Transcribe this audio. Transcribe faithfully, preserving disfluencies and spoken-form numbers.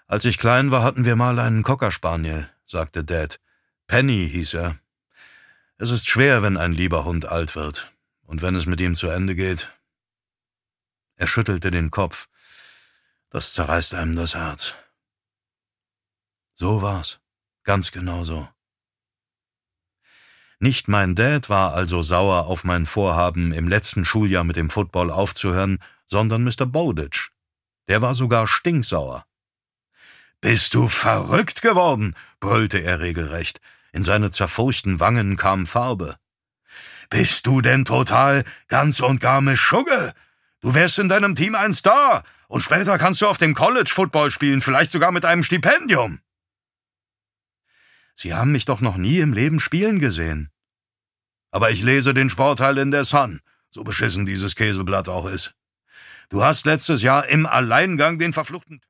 »Als ich klein war, hatten wir mal einen Cocker Spaniel«, sagte Dad. »Penny hieß er. Es ist schwer, wenn ein lieber Hund alt wird. Und wenn es mit ihm zu Ende geht.« Er schüttelte den Kopf. »Das zerreißt einem das Herz.« So war's. Ganz genau so. Nicht mein Dad war also sauer auf mein Vorhaben, im letzten Schuljahr mit dem Football aufzuhören, sondern Mister Bowditch. Der war sogar stinksauer. »Bist du verrückt geworden?« brüllte er regelrecht. In seine zerfurchten Wangen kam Farbe. »Bist du denn total, ganz und gar Mischugge? Du wärst in deinem Team ein Star und später kannst du auf dem College Football spielen, vielleicht sogar mit einem Stipendium.« »Sie haben mich doch noch nie im Leben spielen gesehen.« »Aber ich lese den Sportteil in der Sun, so beschissen dieses Käseblatt auch ist. Du hast letztes Jahr im Alleingang den verfluchten